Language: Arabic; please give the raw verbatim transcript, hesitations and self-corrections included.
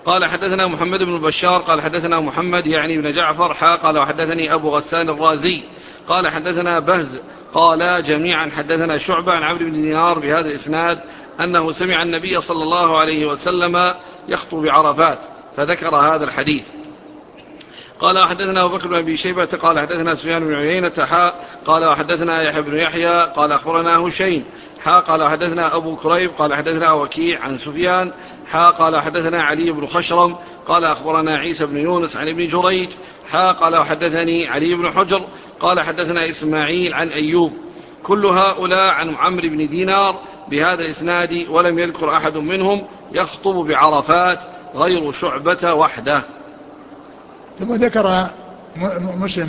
قال حدثنا محمد بن بشار قال حدثنا محمد يعني بن جعفر حا قال وحدثني أبو غسان الرازي قال حدثنا بهز قال جميعا حدثنا شعبة عن عمرو بن دينار بهذا الإسناد أنه سمع النبي صلى الله عليه وسلم يخطب بعرفات فذكر هذا الحديث. قال وحدثنا أبو بكر بن أبي شيبة قال حدثنا سفيان بن عيينة حاء قال وحدثنا يحيى بن يحيى قال أخبرنا هشيم حاء قال وحدثنا أبو كريب قال حدثنا وكيع عن سفيان حاء قال حدثنا علي بن خشرم قال أخبرنا عيسى بن يونس عن ابن جريج حاء قال وحدثني علي بن حجر قال حدثنا إسماعيل عن أيوب كل هؤلاء عن عمرو بن دينار بهذا الإسناد ولم يذكر أحد منهم يخطب بعرفات غير شعبة وحده. ثم ذكر مسلم